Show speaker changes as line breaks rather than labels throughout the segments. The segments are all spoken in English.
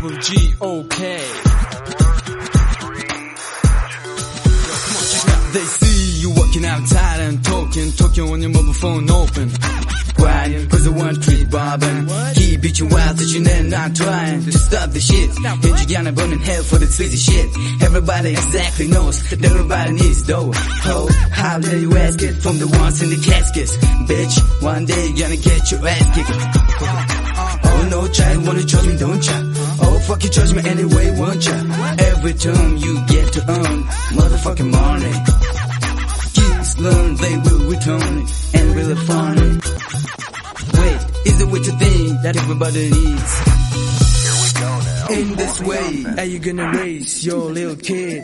double G, okay. They see you walking outside and talking on your mobile phone open. Crying, cause the one treat bobbing. He beat you wild that you never not trying to stop the shit. And you gonna burn in hell for the sleazy shit. Everybody exactly knows that everybody needs dough. Oh, how dare you ask it from the ones in the caskets? Bitch, one day you're gonna get your ass kicked. Oh no, child, wanna judge me, don't ya? Oh, fuck you, judge me anyway, won't ya? Every time you get to earn motherfucking money, kids learn they will return it, and really funny. Wait, is it what you think that everybody needs?
Here we go now.
In this way,
are you gonna raise your little kids?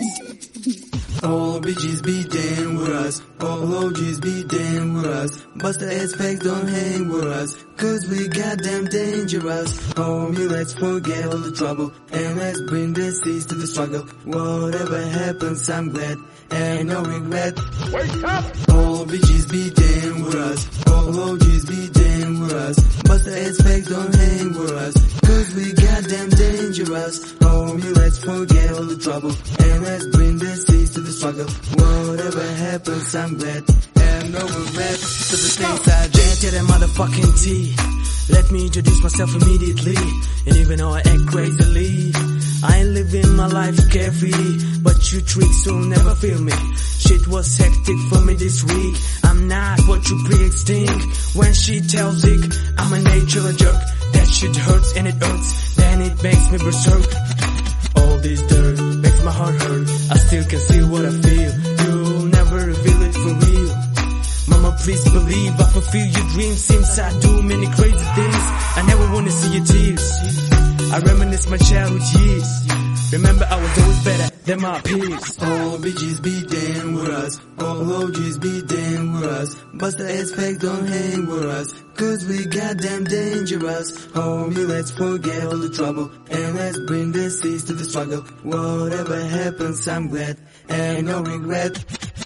All bitches be down with us, all OGs be down with us. Busta ass packs don't hang with us, cause we goddamn dangerous. Homie, let's forget all the trouble, and let's bring the seas to the struggle. Whatever happens, I'm glad, and no regret.
Wake up!
All bitches be down with us, all OGs be down with us. Busta ass packs don't hang with us, cause we goddamn dangerous. Homie, let's forget all the trouble, and let's bring the seas to the struggle. Whatever happens, I'm glad, and no regret.
To the things I did to the motherfucking T. Let me introduce myself immediately. And even though I act crazily, I ain't living my life carefree, but you tricks will never feel me. Shit was hectic for me this week. I'm not what you pricks think. When she tells Zeke I'm a natural jerk, that shit hurts and it hurts, then it makes me berserk. All this dirt makes my heart hurt. I still conceal what I feel. You'll never reveal it for real. Mama, please believe I fulfill your dreams. Since I do many crazy things, I never wanna see your tears. I reminisce my childhood years. Remember I was always better than my peers.
All bitches be down with us, all OGs be down with us. Busta ass packs don't hang with us, cause we goddamn dangerous. Homie, let's forget all the trouble, and let's bring the seas to the struggle. Whatever happens, I'm glad, and no regret.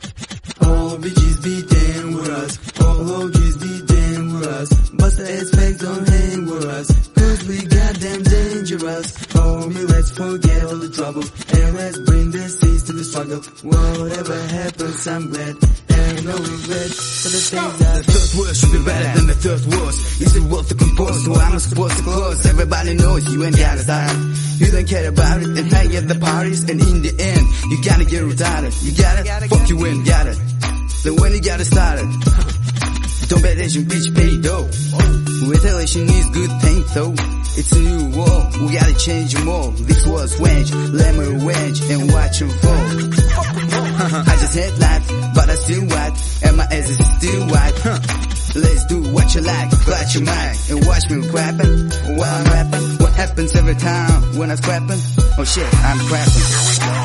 All bitches be down with us, all OGs be down with us. Busta ass packs don't hang with us, cause we goddamn dangerous. Homie, let's forget all the trouble, and let's bring the seas to the struggle. Whatever happens, I'm glad, and no regret for the things
the third word should be better than the third words. Is it worth to compose? So I'm supposed to close. Everybody knows you ain't got a style. You don't care about it and hang at the parties, and in the end, you gotta get retarded. You got it? Fuck you ain't got it. Then when you got it started, don't bet that you bitch pay dough. Retaliation is good thing though. It's a new war, we gotta change them all. This was wage, let me revenge and watch them fall. I just had life, but I still white, and my ass is still white. Let's do what you like, clutch your mic, and watch me rapping while I'm rapping. What happens every time when I'm scrapping? Oh shit, I'm crapping.